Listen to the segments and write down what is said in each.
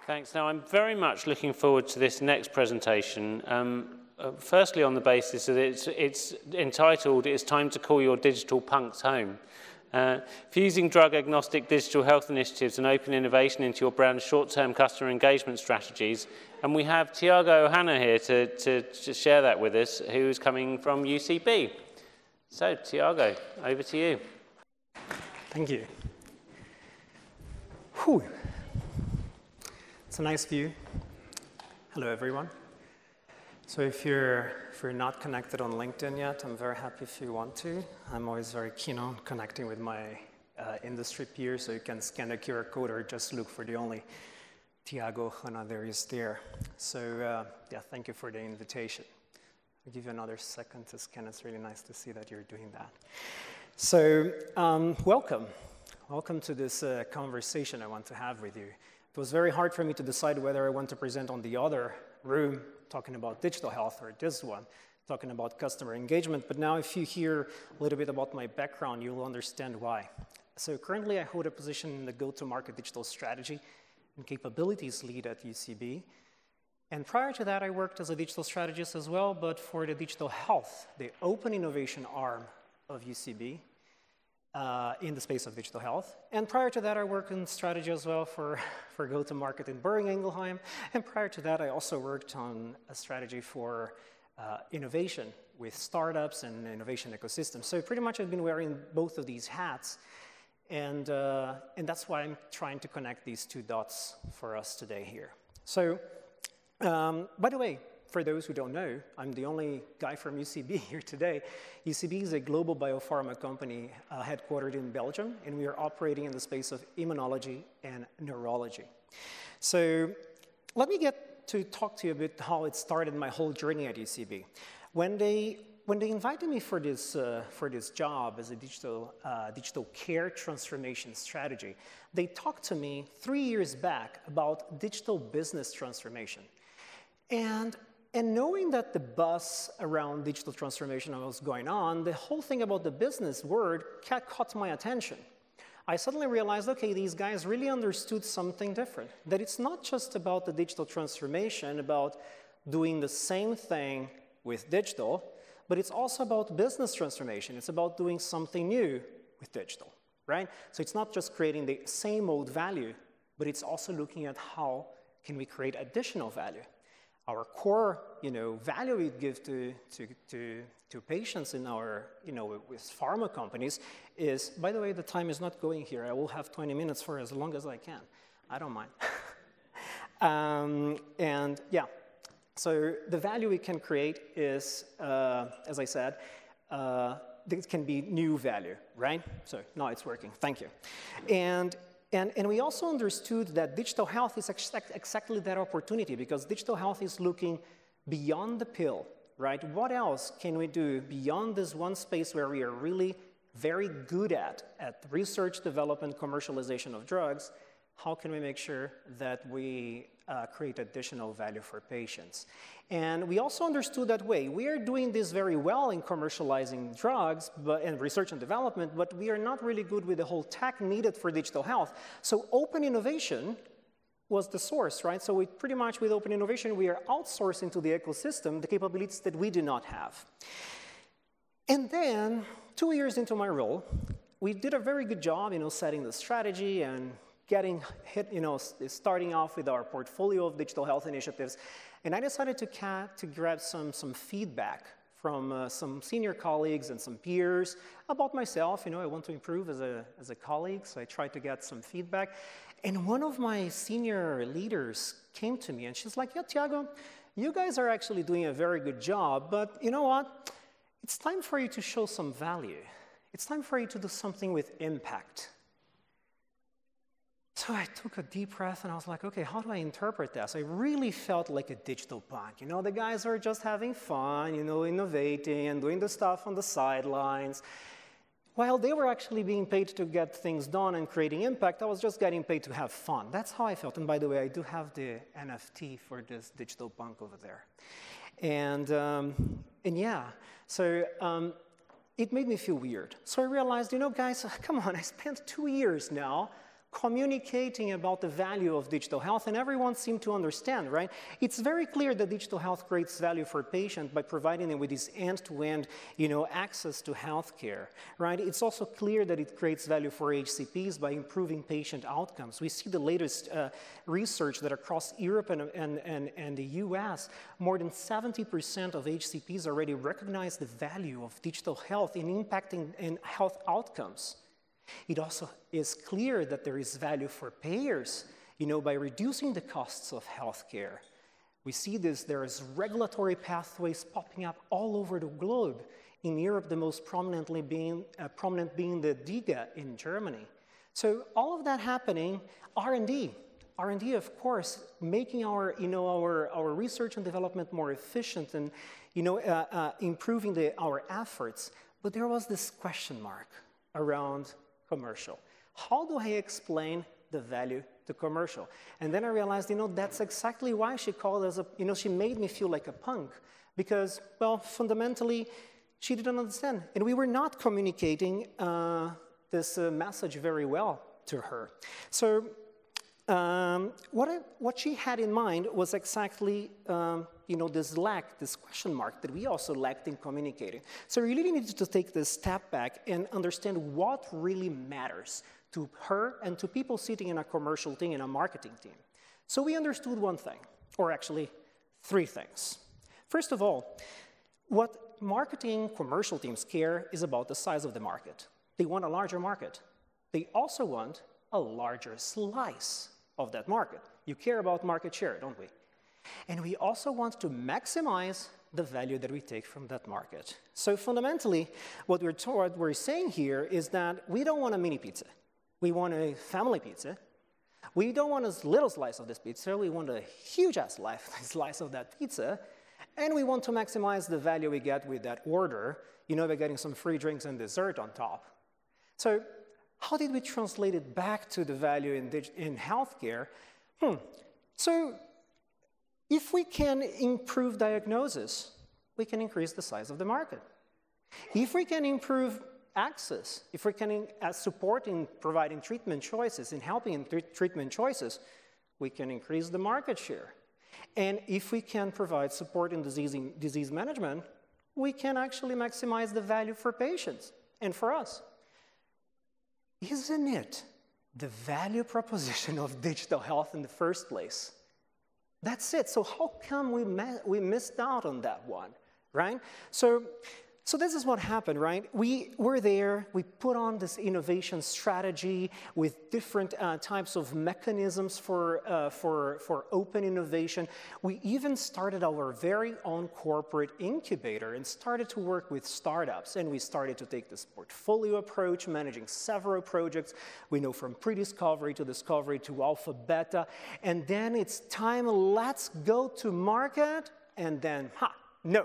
Thanks. Now, I'm very much looking forward to this next presentation. Firstly, on the basis that it's entitled, "It's Time to Call Your Digital Punks Home." Fusing drug-agnostic digital health initiatives and open innovation into your brand's short-term customer engagement strategies. And we have Tiago Ohana here to share that with us, who is coming from UCB. So, Tiago, over to you. Thank you. Whew. It's a nice view. Hello, everyone. So if you're not connected on LinkedIn yet, I'm very happy if you want to. I'm always very keen on connecting with my industry peers, so you can scan the QR code or just look for the only Tiago Ohana there is there. So yeah, thank you for the invitation. I'll give you another second to scan. It's really nice to see that you're doing that. So welcome. Welcome to this conversation I want to have with you. It was very hard for me to decide whether I want to present on the other room, talking about digital health, or this one, talking about customer engagement. But now if you hear a little bit about my background, you'll understand why. So currently I hold a position in the go-to-market digital strategy and capabilities lead at UCB. And prior to that, I worked as a digital strategist as well, but for the digital health, the open innovation arm of UCB in the space of digital health. And prior to that, I worked in strategy as well for go-to-market in Boehringer Ingelheim. And prior to that, I also worked on a strategy for innovation with startups and innovation ecosystems. So pretty much I've been wearing both of these hats. And that's why I'm trying to connect these two dots for us today here. So, by the way, for those who don't know, I'm the only guy from UCB here today. UCB is a global biopharma company headquartered in Belgium, and we are operating in the space of immunology and neurology. So let me get to talk to you a bit how it started my whole journey at UCB. When they invited me for this job as a digital care transformation strategy, they talked to me 3 years back about digital business transformation. And knowing that the buzz around digital transformation was going on, the whole thing about the business word caught my attention. I suddenly realized, okay, these guys really understood something different, that it's not just about the digital transformation, about doing the same thing with digital, but it's also about business transformation. It's about doing something new with digital, right? So it's not just creating the same old value, but it's also looking at how can we create additional value. Our core, value we give to patients in our, with pharma companies is, by the way, the time is not going here. I will have 20 minutes for as long as I can. I don't mind. And yeah, so the value we can create is, as I said, this can be new value, right? So now it's working. Thank you. And we also understood that digital health is exactly that opportunity, because digital health is looking beyond the pill, right? What else can we do beyond this one space where we are really very good at research, development, commercialization of drugs? How can we make sure that we create additional value for patients? And we also understood that we are doing this very well in commercializing drugs and research and development, but we are not really good with the whole tech needed for digital health. So open innovation was the source, right? So pretty much with open innovation, we are outsourcing to the ecosystem the capabilities that we do not have. And then 2 years into my role, we did a very good job, setting the strategy and getting hit, starting off with our portfolio of digital health initiatives. And I decided to grab some feedback from some senior colleagues and some peers about myself. I want to improve as a colleague, so I tried to get some feedback. And one of my senior leaders came to me, and she's like, yeah, Tiago, you guys are actually doing a very good job, but you know what? It's time for you to show some value. It's time for you to do something with impact. So I took a deep breath and I was like, okay, how do I interpret this? I really felt like a digital punk. The guys are just having fun, innovating and doing the stuff on the sidelines. While they were actually being paid to get things done and creating impact, I was just getting paid to have fun. That's how I felt. And by the way, I do have the NFT for this digital punk over there. And yeah, so it made me feel weird. So I realized, guys, come on, I spent 2 years now communicating about the value of digital health, and everyone seemed to understand, right? It's very clear that digital health creates value for patients by providing them with this end-to-end, access to healthcare, right? It's also clear that it creates value for HCPs by improving patient outcomes. We see the latest research that across Europe and the US, more than 70% of HCPs already recognize the value of digital health in impacting in health outcomes. It also is clear that there is value for payers, by reducing the costs of healthcare. We see this, there is regulatory pathways popping up all over the globe. In Europe, the most prominent being the DiGA in Germany. So all of that happening, R&D, of course, making our research and development more efficient and, improving our efforts. But there was this question mark around commercial. How do I explain the value to commercial? And then I realized, that's exactly why she called us she made me feel like a punk because, well, fundamentally, she didn't understand. And we were not communicating this message very well to her. So what she had in mind was exactly, this question mark that we also lacked in communicating. So we really needed to take this step back and understand what really matters to her and to people sitting in a commercial team, in a marketing team. So we understood one thing, or actually three things. First of all, what marketing commercial teams care is about the size of the market. They want a larger market. They also want a larger slice of that market. You care about market share, don't we? And we also want to maximize the value that we take from that market. So fundamentally, what we're saying here is that we don't want a mini pizza. We want a family pizza. We don't want a little slice of this pizza. We want a huge-ass slice of that pizza. And we want to maximize the value we get with that order. By getting some free drinks and dessert on top. So how did we translate it back to the value in healthcare? So if we can improve diagnosis, we can increase the size of the market. If we can improve access, if we can support in providing treatment choices, in helping in treatment choices, we can increase the market share. And if we can provide support in disease management, we can actually maximize the value for patients and for us. Isn't it the value proposition of digital health in the first place? That's it. So how come we missed out on that one, right? So this is what happened, right? We were there, we put on this innovation strategy with different types of mechanisms for open innovation. We even started our very own corporate incubator and started to work with startups. And we started to take this portfolio approach, managing several projects. We know from pre-discovery to discovery to alpha, beta. And then it's time, let's go to market. And then, no.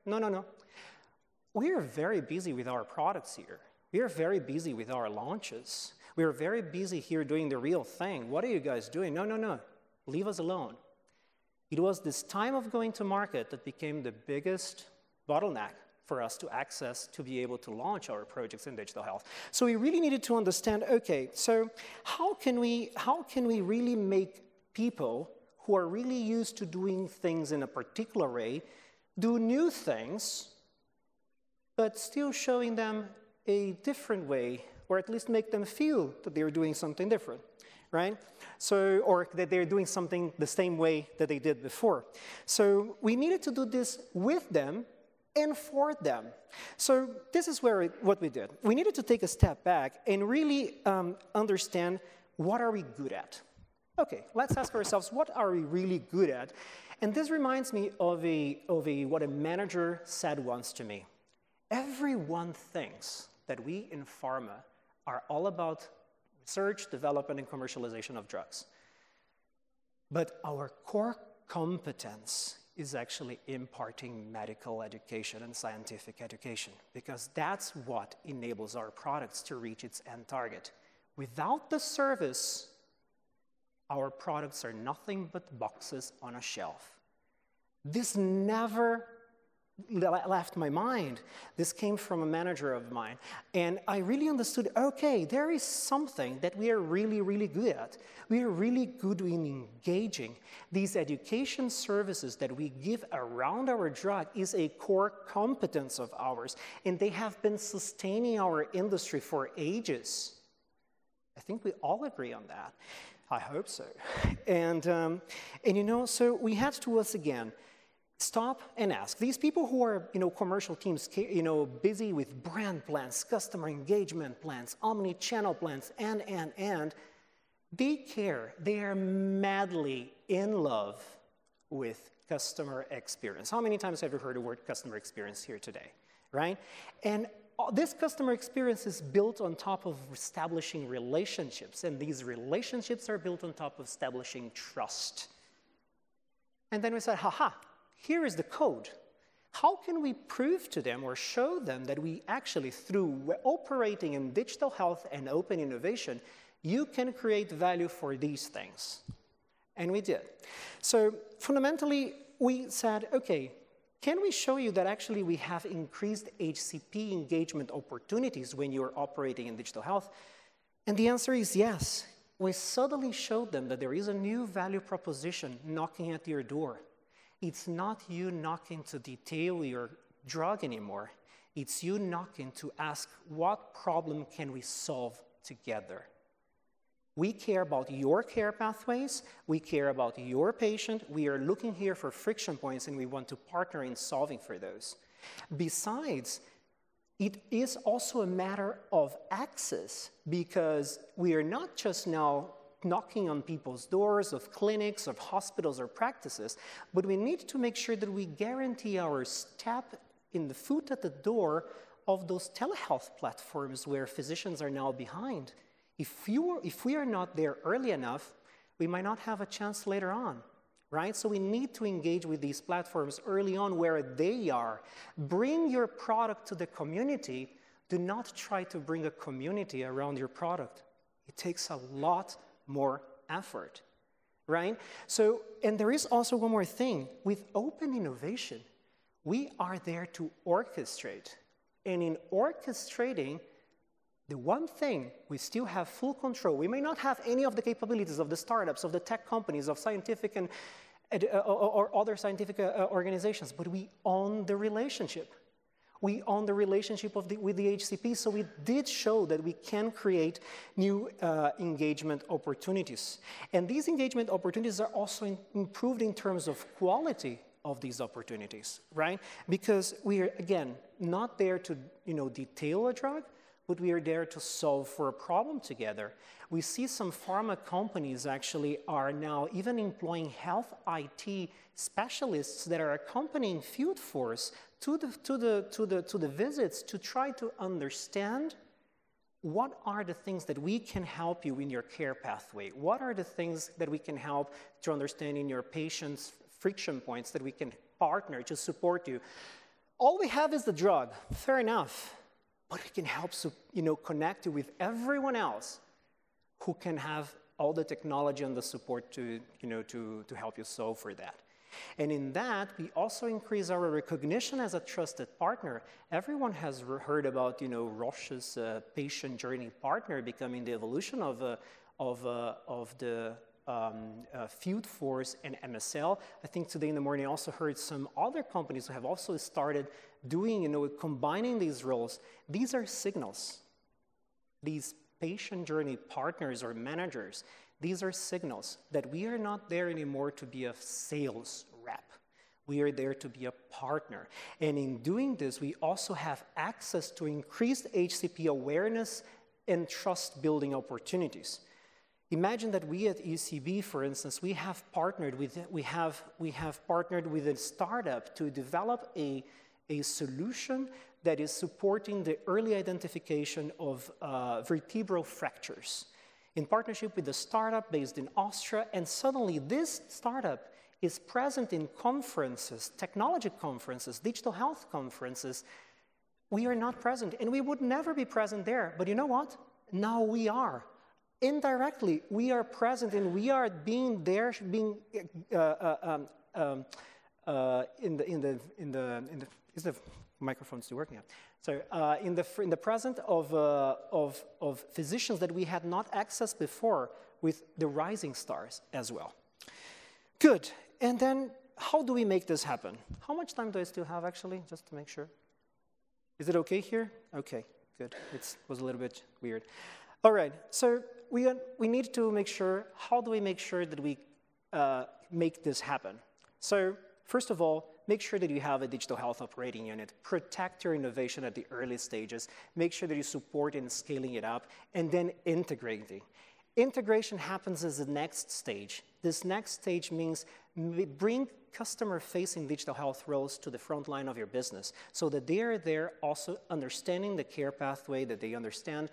We are very busy with our products here. We are very busy with our launches. We are very busy here doing the real thing. What are you guys doing? No. Leave us alone. It was this time of going to market that became the biggest bottleneck for us to access to be able to launch our projects in digital health. So we really needed to understand, okay, so how can we really make people who are really used to doing things in a particular way do new things, but still showing them a different way, or at least make them feel that they're doing something different, right? So, or that they're doing something the same way that they did before. So we needed to do this with them and for them. So this is what we did. We needed to take a step back and really understand, what are we good at? Okay, let's ask ourselves, what are we really good at? And this reminds me of what a manager said once to me. Everyone thinks that we in pharma are all about research, development, and commercialization of drugs. But our core competence is actually imparting medical education and scientific education, because that's what enables our products to reach its end target. Without the service, our products are nothing but boxes on a shelf. This never left my mind. This came from a manager of mine. And I really understood, okay, there is something that we are really, really good at. We are really good in engaging. These education services that we give around our drug is a core competence of ours. And they have been sustaining our industry for ages. I think we all agree on that. I hope so. And you know, so we had to once again stop and ask. These people who are, you know, commercial teams, you know, busy with brand plans, customer engagement plans, omni-channel plans, and, they care. They are madly in love with customer experience. How many times have you heard the word customer experience here today, right? And this customer experience is built on top of establishing relationships, and these relationships are built on top of establishing trust. And then we said, haha, here is the code. How can we prove to them or show them that we actually, through operating in digital health and open innovation, you can create value for these things? And we did. So fundamentally, we said, okay, can we show you that actually we have increased HCP engagement opportunities when you're operating in digital health? And the answer is yes. We suddenly showed them that there is a new value proposition knocking at your door. It's not you knocking to detail your drug anymore. It's you knocking to ask, what problem can we solve together? We care about your care pathways. We care about your patient. We are looking here for friction points, and we want to partner in solving for those. Besides, it is also a matter of access, because we are not just now knocking on people's doors of clinics, of hospitals or practices, but we need to make sure that we guarantee our step in the foot at the door of those telehealth platforms where physicians are now behind. If we are not there early enough, we might not have a chance later on, right? So we need to engage with these platforms early on where they are. Bring your product to the community. Do not try to bring a community around your product. It takes a lot more effort, right? So, and there is also one more thing. With open innovation, we are there to orchestrate. And in orchestrating, the one thing we still have full control. We may not have any of the capabilities of the startups, of the tech companies, of scientific and or other scientific organizations, but we own the relationship. We own the relationship with the HCP, so we did show that we can create new engagement opportunities. And these engagement opportunities are also improved in terms of quality of these opportunities, right? Because we are, again, not there to, you know, detail a drug, but we are there to solve for a problem together. We see some pharma companies actually are now even employing health IT specialists that are accompanying field force to the visits to try to understand what are the things that we can help you in your care pathway. What are the things that we can help to understand in your patient's friction points that we can partner to support you. All we have is the drug, fair enough. But we can help, you know, connect you with everyone else who can have all the technology and the support to, you know, to help you solve for that. And in that, we also increase our recognition as a trusted partner. Everyone has heard about, you know, Roche's patient journey partner becoming the evolution of the field force and MSL. I think today in the morning I also heard some other companies who have also started doing, you know, combining these roles. These are signals. These patient journey partners or managers, these are signals that we are not there anymore to be a sales rep. We are there to be a partner. And in doing this, we also have access to increased HCP awareness and trust building opportunities. Imagine that we at UCB, for instance, we have partnered with a startup to develop a solution that is supporting the early identification of vertebral fractures in partnership with a startup based in Austria. And suddenly this startup is present in conferences, technology conferences, digital health conferences. We are not present, and we would never be present there. But you know what? Now we are. Indirectly, we are present, and we are being there, is the microphone still working? So in the presence of physicians that we had not accessed before with the rising stars as well. Good. And then how do we make this happen? How much time do I still have, actually, just to make sure? Is it okay here? Okay, good. It was a little bit weird. All right, so we need to make sure, how do we make sure that we make this happen? So first of all, make sure that you have a digital health operating unit. Protect your innovation at the early stages. Make sure that you support in scaling it up, and then integrating. Integration happens as the next stage. This next stage means bring customer-facing digital health roles to the front line of your business so that they are there also understanding the care pathway, that they understand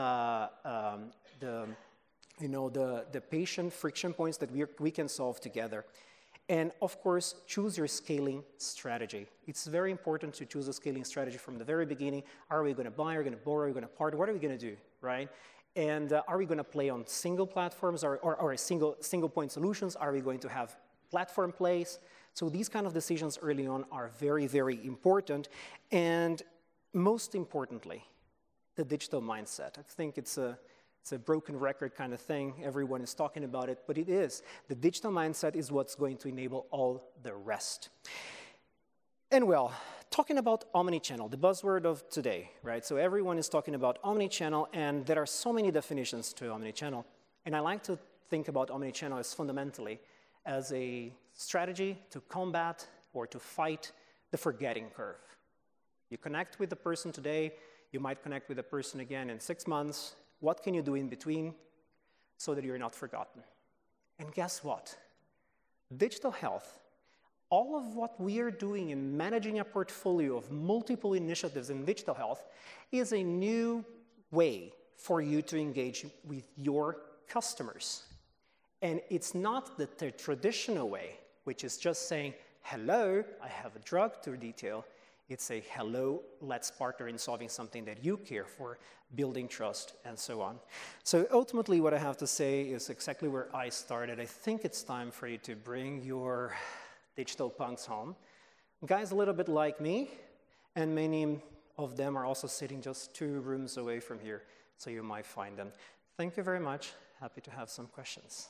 the patient friction points that we can solve together. And of course, choose your scaling strategy. It's very important to choose a scaling strategy from the very beginning. Are we going to buy? Are we going to borrow? Are we going to partner? What are we going to do, right? And are we going to play on single platforms or single point solutions? Are we going to have platform plays? So these kind of decisions early on are very, very important. And most importantly, the digital mindset. I think it's a broken record kind of thing. Everyone is talking about it, but it is. The digital mindset is what's going to enable all the rest. And well, talking about omnichannel, the buzzword of today, right? So everyone is talking about omnichannel, and there are so many definitions to omnichannel. And I like to think about omnichannel as fundamentally as a strategy to combat or to fight the forgetting curve. You connect with the person today, you might connect with the person again in 6 months. What can you do in between so that you're not forgotten? And guess what? Digital health, all of what we are doing in managing a portfolio of multiple initiatives in digital health is a new way for you to engage with your customers. And it's not the traditional way, which is just saying, hello, I have a drug to detail. It's a hello, let's partner in solving something that you care for, building trust, and so on. So ultimately, what I have to say is exactly where I started. I think it's time for you to bring your digital punks home. Guys a little bit like me, and many of them are also sitting just 2 rooms away from here, so you might find them. Thank you very much. Happy to have some questions.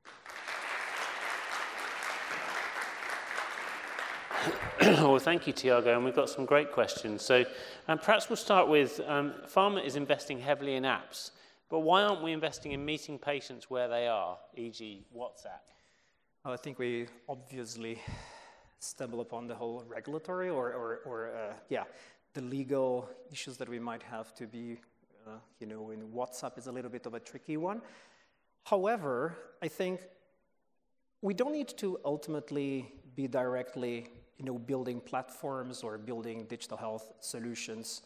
Well, thank you, Tiago, and we've got some great questions. So perhaps we'll start with, pharma is investing heavily in apps, but why aren't we investing in meeting patients where they are, e.g. WhatsApp? I think we obviously stumble upon the whole regulatory the legal issues that we might have to be, in WhatsApp is a little bit of a tricky one. However, I think we don't need to ultimately be directly building platforms or building digital health solutions,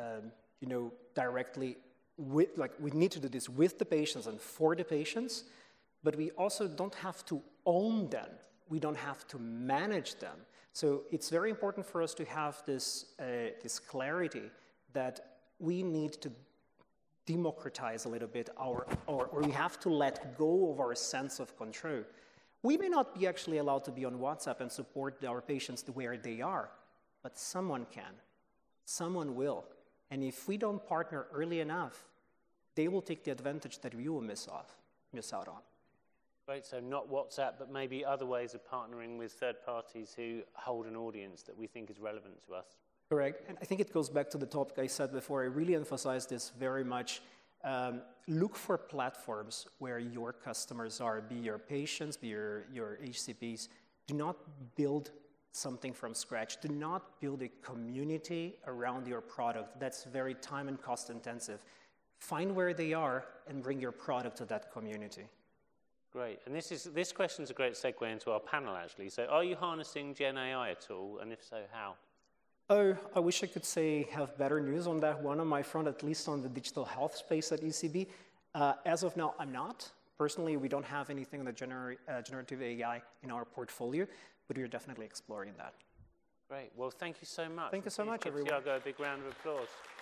directly with, we need to do this with the patients and for the patients, but we also don't have to own them. We don't have to manage them. So it's very important for us to have this clarity that we need to democratize a little bit or we have to let go of our sense of control. We may not be actually allowed to be on WhatsApp and support our patients where they are, but someone can. Someone will. And if we don't partner early enough, they will take the advantage that we will miss out on. Great, so not WhatsApp, but maybe other ways of partnering with third parties who hold an audience that we think is relevant to us. Correct, and I think it goes back to the topic I said before. I really emphasize this very much. Look for platforms where your customers are, be your patients, be your HCPs. Do not build something from scratch. Do not build a community around your product. That's very time and cost intensive. Find where they are and bring your product to that community. Great, and this question is a great segue into our panel actually. So are you harnessing Gen AI at all, and if so, how? Oh, I wish I could say have better news on that one on my front, at least on the digital health space at ECB. As of now, I'm not. Personally, we don't have anything on the generative AI in our portfolio, but we're definitely exploring that. Great. Well, thank you so much. Thank you so much, everyone. Tiago a big round of applause.